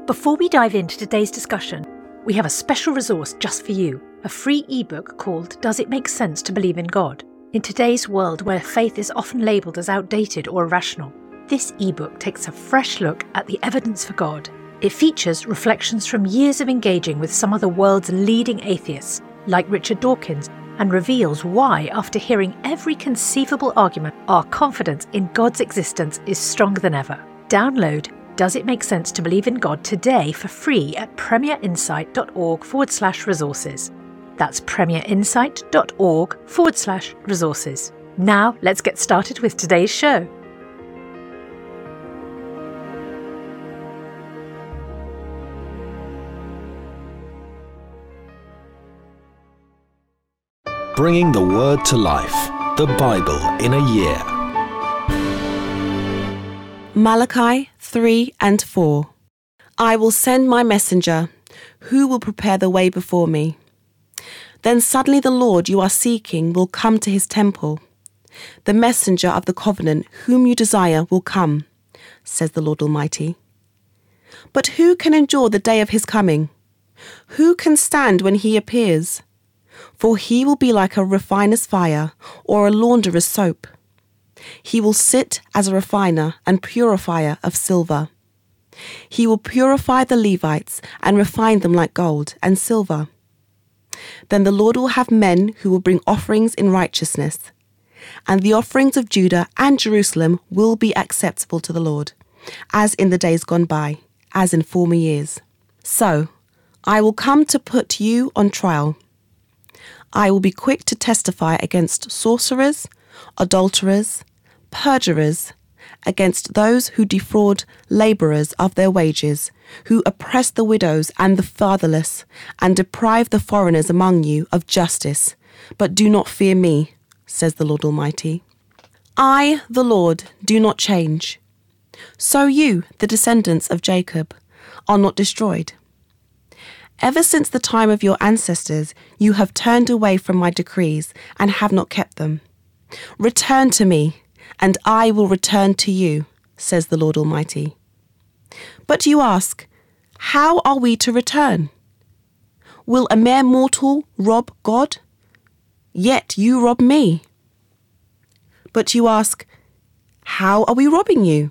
Before we dive into today's discussion, we have a special resource just for you, a free ebook called Does It Make Sense to Believe in God? In today's world where faith is often labelled as outdated or irrational, this ebook takes a fresh look at the evidence for God. It features reflections from years of engaging with some of the world's leading atheists, like Richard Dawkins, and reveals why, after hearing every conceivable argument, our confidence in God's existence is stronger than ever. Download Does It Make Sense to Believe in God today for free at premierinsight.org/resources. That's premierinsight.org/resources. Now let's get started with today's show. Bringing the Word to life, the Bible in a year. Malachi 3 and 4. I will send my messenger, who will prepare the way before me. Then suddenly the Lord you are seeking will come to his temple. The messenger of the covenant whom you desire will come, says the Lord Almighty. But who can endure the day of his coming? Who can stand when he appears? For he will be like a refiner's fire or a launderer's soap. He will sit as a refiner and purifier of silver. He will purify the Levites and refine them like gold and silver. Then the Lord will have men who will bring offerings in righteousness, and the offerings of Judah and Jerusalem will be acceptable to the Lord, as in the days gone by, as in former years. So I will come to put you on trial. I will be quick to testify against sorcerers, adulterers, perjurers, against those who defraud labourers of their wages, who oppress the widows and the fatherless, and deprive the foreigners among you of justice, but do not fear me, says the Lord Almighty. I, the Lord, do not change. So you, the descendants of Jacob, are not destroyed. Ever since the time of your ancestors, you have turned away from my decrees and have not kept them. Return to me, and I will return to you, says the Lord Almighty. But you ask, how are we to return? Will a mere mortal rob God? Yet you rob me. But you ask, how are we robbing you?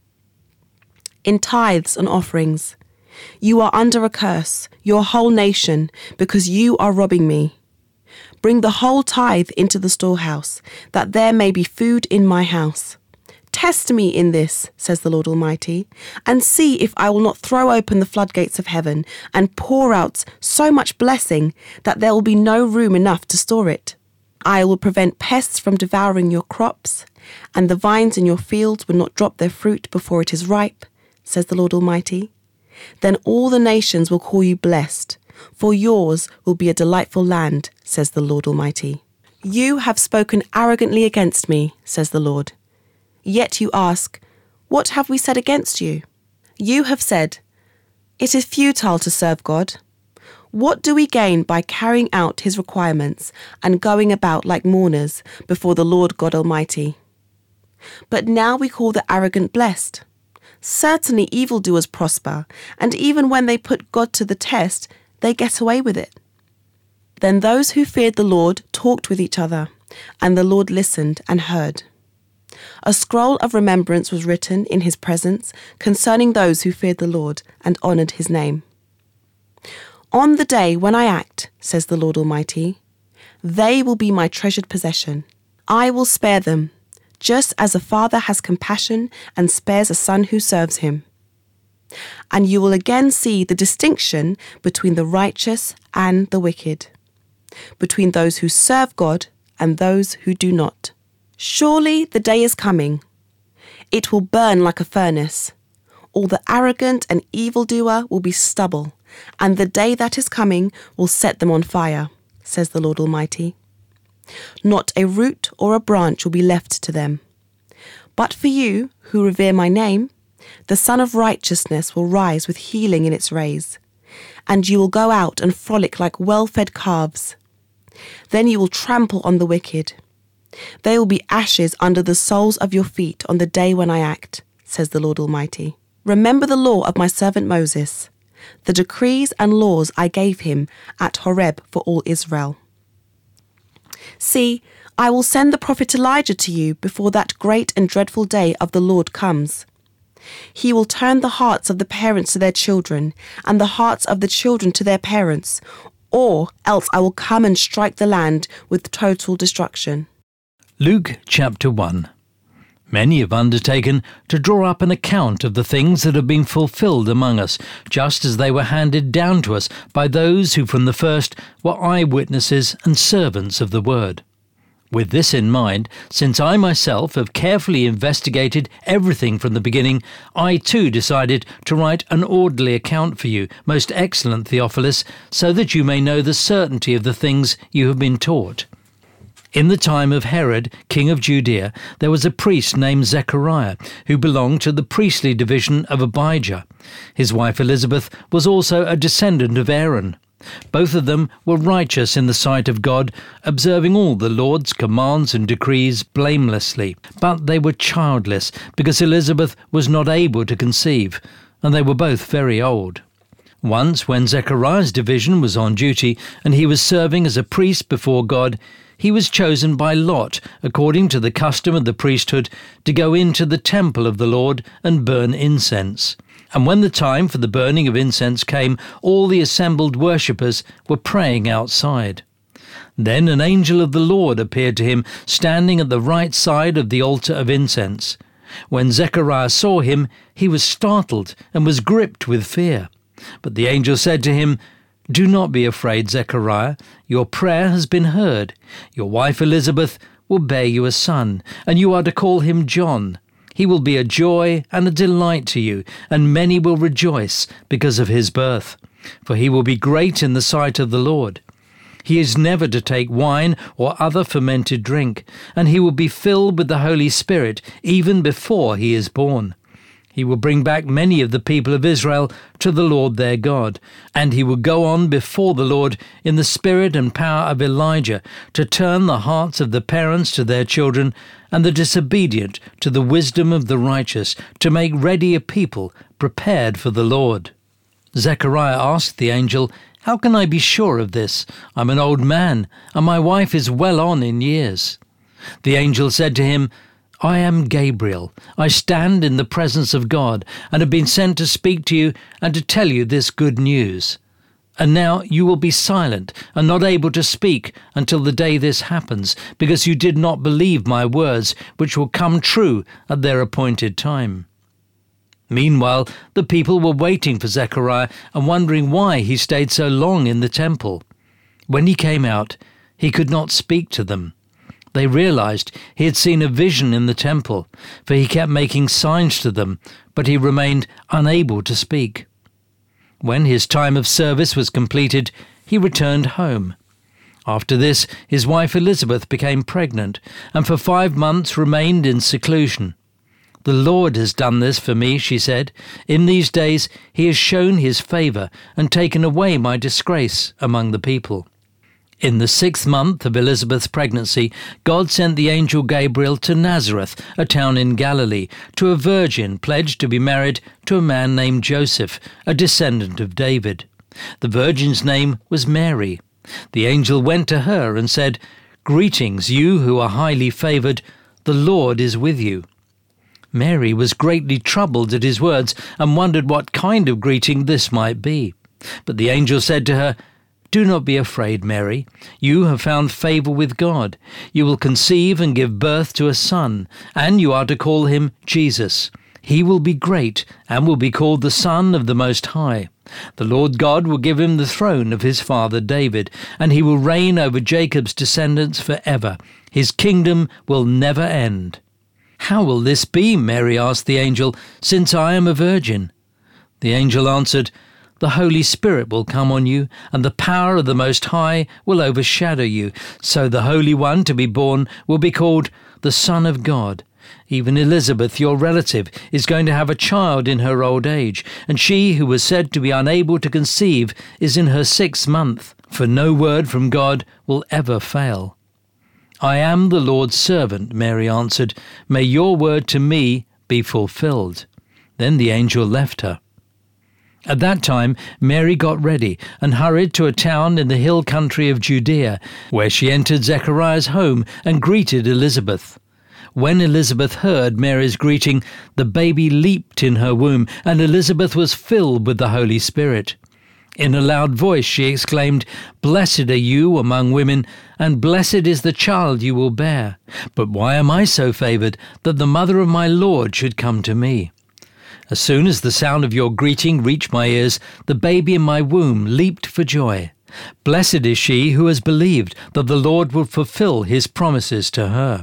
In tithes and offerings. You are under a curse, your whole nation, because you are robbing me. Bring the whole tithe into the storehouse, that there may be food in my house. Test me in this, says the Lord Almighty, and see if I will not throw open the floodgates of heaven and pour out so much blessing that there will be no room enough to store it. I will prevent pests from devouring your crops, and the vines in your fields will not drop their fruit before it is ripe, says the Lord Almighty. Then all the nations will call you blessed, for yours will be a delightful land, says the Lord Almighty. You have spoken arrogantly against me, says the Lord. Yet you ask, what have we said against you? You have said, it is futile to serve God. What do we gain by carrying out his requirements and going about like mourners before the Lord God Almighty? But now we call the arrogant blessed. Certainly evildoers prosper, and even when they put God to the test, they get away with it. Then those who feared the Lord talked with each other, and the Lord listened and heard. A scroll of remembrance was written in his presence concerning those who feared the Lord and honoured his name. On the day when I act, says the Lord Almighty, they will be my treasured possession. I will spare them, just as a father has compassion and spares a son who serves him. And you will again see the distinction between the righteous and the wicked, between those who serve God and those who do not. Surely the day is coming. It will burn like a furnace. All the arrogant and evildoer will be stubble, and the day that is coming will set them on fire, says the Lord Almighty. Not a root or a branch will be left to them. But for you, who revere my name, the Sun of Righteousness will rise with healing in its rays, and you will go out and frolic like well-fed calves. Then you will trample on the wicked. They will be ashes under the soles of your feet on the day when I act, says the Lord Almighty. remember the law of my servant Moses, the decrees and laws I gave him at Horeb for all Israel. See, I will send the prophet Elijah to you before that great and dreadful day of the Lord comes. He will turn the hearts of the parents to their children, and the hearts of the children to their parents, or else I will come and strike the land with total destruction. Luke chapter 1. Many have undertaken to draw up an account of the things that have been fulfilled among us, just as they were handed down to us by those who from the first were eyewitnesses and servants of the word. With this in mind, since I myself have carefully investigated everything from the beginning, I too decided to write an orderly account for you, most excellent Theophilus, so that you may know the certainty of the things you have been taught. In the time of Herod, king of Judea, there was a priest named Zechariah, who belonged to the priestly division of Abijah. His wife Elizabeth was also a descendant of Aaron. Both of them were righteous in the sight of God, observing all the Lord's commands and decrees blamelessly. But they were childless, because Elizabeth was not able to conceive, and they were both very old. Once, when Zechariah's division was on duty, and he was serving as a priest before God, he was chosen by lot, according to the custom of the priesthood, to go into the temple of the Lord and burn incense. And when the time for the burning of incense came, all the assembled worshippers were praying outside. Then an angel of the Lord appeared to him, standing at the right side of the altar of incense. When Zechariah saw him, he was startled and was gripped with fear. But the angel said to him, "Do not be afraid, Zechariah. Your prayer has been heard. Your wife Elizabeth will bear you a son, and you are to call him John. He will be a joy and a delight to you, and many will rejoice because of his birth. For he will be great in the sight of the Lord. He is never to take wine or other fermented drink, and he will be filled with the Holy Spirit even before he is born. He will bring back many of the people of Israel to the Lord their God, and he will go on before the Lord in the spirit and power of Elijah, to turn the hearts of the parents to their children, and the disobedient to the wisdom of the righteous, to make ready a people prepared for the Lord." Zechariah asked the angel, "How can I be sure of this? I'm an old man, and my wife is well on in years." The angel said to him, "I am Gabriel. I stand in the presence of God, and have been sent to speak to you and to tell you this good news. And now you will be silent and not able to speak until the day this happens, because you did not believe my words, which will come true at their appointed time." Meanwhile, the people were waiting for Zechariah and wondering why he stayed so long in the temple. When he came out, he could not speak to them. They realized he had seen a vision in the temple, for he kept making signs to them, but he remained unable to speak. When his time of service was completed, he returned home. After this, his wife Elizabeth became pregnant, and for 5 months remained in seclusion. "The Lord has done this for me," she said. "In these days he has shown his favor and taken away my disgrace among the people." In the 6th month of Elizabeth's pregnancy, God sent the angel Gabriel to Nazareth, a town in Galilee, to a virgin pledged to be married to a man named Joseph, a descendant of David. The virgin's name was Mary. The angel went to her and said, "Greetings, you who are highly favored. The Lord is with you." Mary was greatly troubled at his words and wondered what kind of greeting this might be. But the angel said to her, "Do not be afraid, Mary. You have found favor with God. You will conceive and give birth to a son, and you are to call him Jesus. He will be great and will be called the Son of the Most High. The Lord God will give him the throne of his father David, and he will reign over Jacob's descendants forever. His kingdom will never end." "How will this be?" Mary asked the angel, "since I am a virgin?" The angel answered, "The Holy Spirit will come on you, and the power of the Most High will overshadow you. So the Holy One to be born will be called the Son of God. Even Elizabeth, your relative, is going to have a child in her old age, and she who was said to be unable to conceive is in her 6th month, for no word from God will ever fail." "I am the Lord's servant," Mary answered. "May your word to me be fulfilled." Then the angel left her. At that time Mary got ready and hurried to a town in the hill country of Judea, where she entered Zechariah's home and greeted Elizabeth. When Elizabeth heard Mary's greeting, the baby leaped in her womb, and Elizabeth was filled with the Holy Spirit. In a loud voice she exclaimed, "Blessed are you among women, and blessed is the child you will bear. But why am I so favoured that the mother of my Lord should come to me? As soon as the sound of your greeting reached my ears, the baby in my womb leaped for joy. Blessed is she who has believed that the Lord will fulfill his promises to her."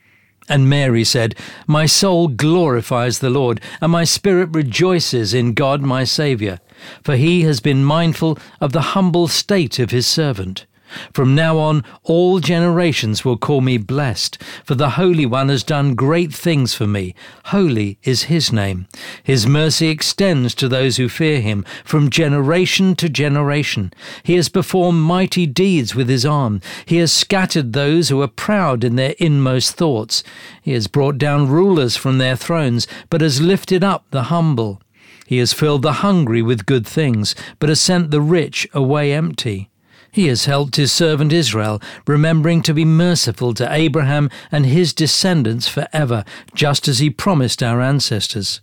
And Mary said, "My soul glorifies the Lord, and my spirit rejoices in God my Saviour, for he has been mindful of the humble state of his servant. From now on all generations will call me blessed, for the Holy One has done great things for me. Holy is his name. His mercy extends to those who fear him from generation to generation. He has performed mighty deeds with his arm. He has scattered those who are proud in their inmost thoughts. He has brought down rulers from their thrones, but has lifted up the humble. He has filled the hungry with good things, but has sent the rich away empty. He has helped his servant Israel, remembering to be merciful to Abraham and his descendants forever, just as he promised our ancestors."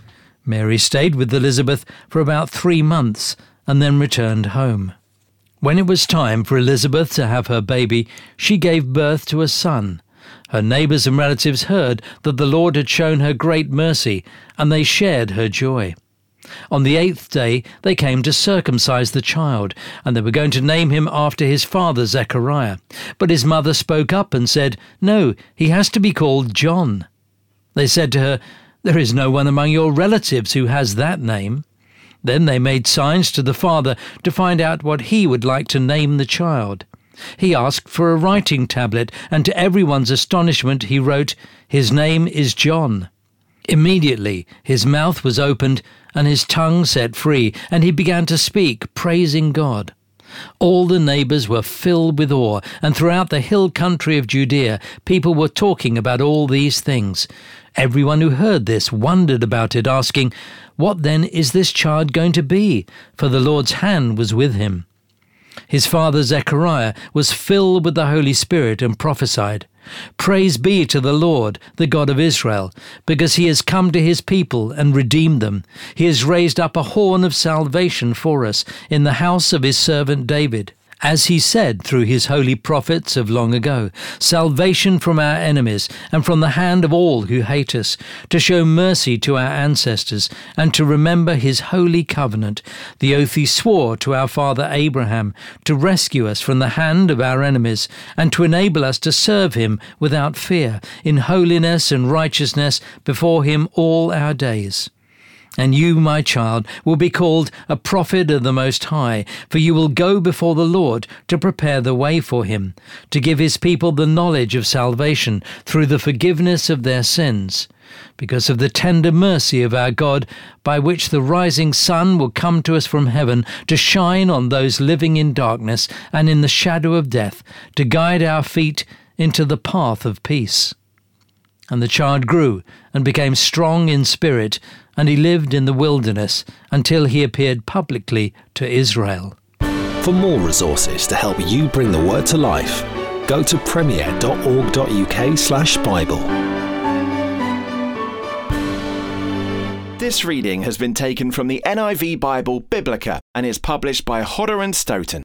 Mary stayed with Elizabeth for about 3 months and then returned home. When it was time for Elizabeth to have her baby, she gave birth to a son. Her neighbours and relatives heard that the Lord had shown her great mercy, and they shared her joy. On the 8th day they came to circumcise the child, and they were going to name him after his father Zechariah. But his mother spoke up and said, "No, he has to be called John." They said to her, "There is no one among your relatives who has that name." Then they made signs to the father to find out what he would like to name the child. He asked for a writing tablet, and to everyone's astonishment he wrote, "His name is John." Immediately his mouth was opened and his tongue set free, and he began to speak, praising God. All the neighbours were filled with awe, and throughout the hill country of Judea people were talking about all these things. Everyone who heard this wondered about it, asking, "What then is this child going to be?" For the Lord's hand was with him. His father Zechariah was filled with the Holy Spirit and prophesied, "Praise be to the Lord, the God of Israel, because he has come to his people and redeemed them. He has raised up a horn of salvation for us in the house of his servant David, as he said through his holy prophets of long ago, salvation from our enemies and from the hand of all who hate us, to show mercy to our ancestors and to remember his holy covenant, the oath he swore to our father Abraham, to rescue us from the hand of our enemies and to enable us to serve him without fear, in holiness and righteousness before him all our days. And you, my child, will be called a prophet of the Most High, for you will go before the Lord to prepare the way for him, to give his people the knowledge of salvation through the forgiveness of their sins, because of the tender mercy of our God, by which the rising sun will come to us from heaven to shine on those living in darkness and in the shadow of death, to guide our feet into the path of peace." And the child grew and became strong in spirit, and he lived in the wilderness until he appeared publicly to Israel. For more resources to help you bring the word to life, go to premier.org.uk/Bible. This reading has been taken from the NIV Bible Biblica and is published by Hodder and Stoughton.